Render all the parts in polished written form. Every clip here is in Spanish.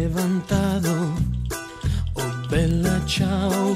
levantado. Oh, bella ciao,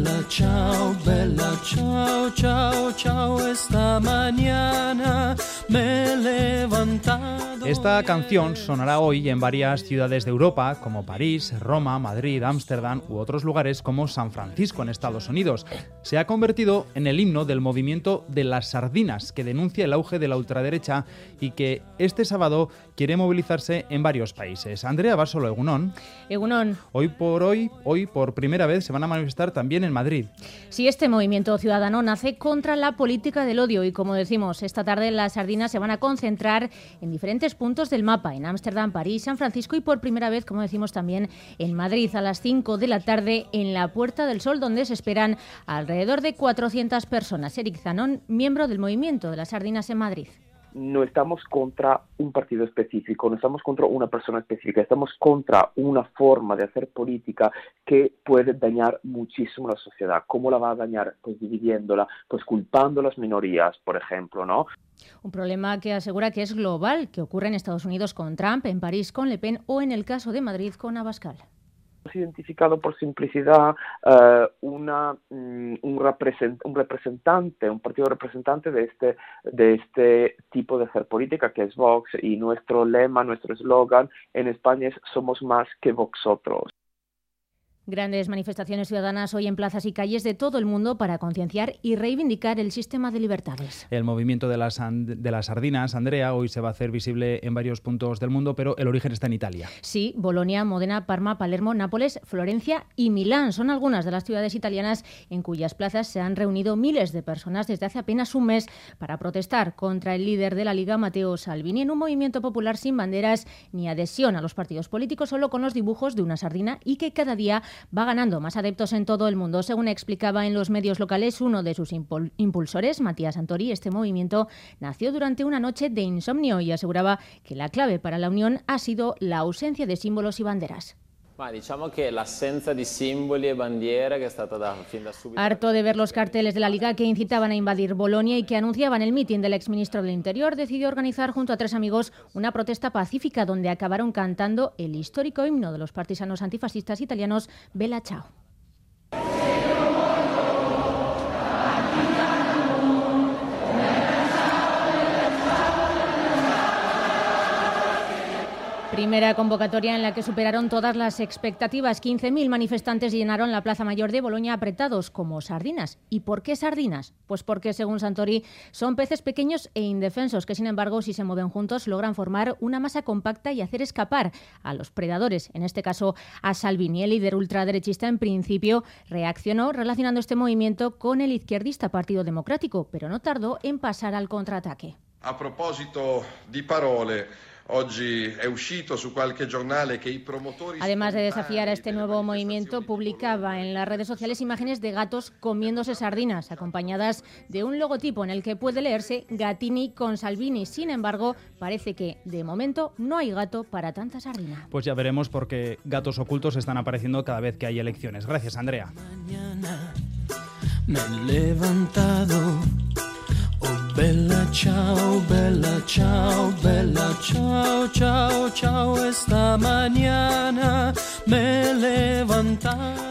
ciao, ciao, ciao, esta mañana me he levantado. Esta canción sonará hoy en varias ciudades de Europa, como París, Roma, Madrid, Ámsterdam u otros lugares como San Francisco en Estados Unidos. Se ha convertido en el himno del movimiento de las sardinas, que denuncia el auge de la ultraderecha y que este sábado quiere movilizarse en varios países. Andrea Basolo, Egunon. Egunon. Hoy por primera vez se van a manifestar también en Madrid. Sí, este movimiento ciudadano nace contra la política del odio y, como decimos, esta tarde las sardinas se van a concentrar en diferentes puntos del mapa, en Ámsterdam, París, San Francisco y por primera vez, como decimos, también en Madrid a las 5 de la tarde en la Puerta del Sol, donde se esperan alrededor de 400 personas. Eric Zanón, miembro del movimiento de las sardinas en Madrid. No estamos contra un partido específico, no estamos contra una persona específica, estamos contra una forma de hacer política que puede dañar muchísimo la sociedad. ¿Cómo la va a dañar? Pues dividiéndola, pues culpando a las minorías, por ejemplo, ¿no? Un problema que asegura que es global, que ocurre en Estados Unidos con Trump, en París con Le Pen o en el caso de Madrid con Abascal. Hemos identificado por simplicidad un representante, un partido representante de este tipo de hacer política, que es Vox, y nuestro lema, nuestro eslogan en España es "Somos más que Voxotros". Grandes manifestaciones ciudadanas hoy en plazas y calles de todo el mundo para concienciar y reivindicar el sistema de libertades. El movimiento de las sardinas, Andrea, hoy se va a hacer visible en varios puntos del mundo, pero el origen está en Italia. Sí, Bolonia, Módena, Parma, Palermo, Nápoles, Florencia y Milán son algunas de las ciudades italianas en cuyas plazas se han reunido miles de personas desde hace apenas un mes para protestar contra el líder de la Liga, Matteo Salvini, en un movimiento popular sin banderas ni adhesión a los partidos políticos, solo con los dibujos de una sardina y que cada día va ganando más adeptos en todo el mundo. Según explicaba en los medios locales uno de sus impulsores, Mattia Santori, este movimiento nació durante una noche de insomnio y aseguraba que la clave para la unión ha sido la ausencia de símbolos y banderas. Diciamo che l'assenza di simboli e bandiere che è stata fin da subito. Harto de ver los carteles de la Liga que incitaban a invadir Bolonia y que anunciaban el mitin del exministro del Interior, decidió organizar junto a 3 amigos una protesta pacífica donde acabaron cantando el histórico himno de los partisanos antifascistas italianos, Bella Ciao. Primera convocatoria en la que superaron todas las expectativas. 15.000 manifestantes llenaron la Plaza Mayor de Bolonia apretados como sardinas. ¿Y por qué sardinas? Pues porque, según Santori, son peces pequeños e indefensos que, sin embargo, si se mueven juntos, logran formar una masa compacta y hacer escapar a los predadores, en este caso a Salvini. El líder ultraderechista, en principio, reaccionó relacionando este movimiento con el izquierdista Partido Democrático, pero no tardó en pasar al contraataque. A propósito di parole, oggi è uscito su qualche giornale che i promotori. Además de desafiar a este nuevo movimiento, publicaba en las redes sociales imágenes de gatos comiéndose sardinas, acompañadas de un logotipo en el que puede leerse Gattini con Salvini. Sin embargo, parece que, de momento, no hay gato para tanta sardina. Pues ya veremos, porque gatos ocultos están apareciendo cada vez que hay elecciones. Gracias, Andrea. Mañana me he levantado. Oh, bella ciao, ciao, ciao, esta mañana me he levantado.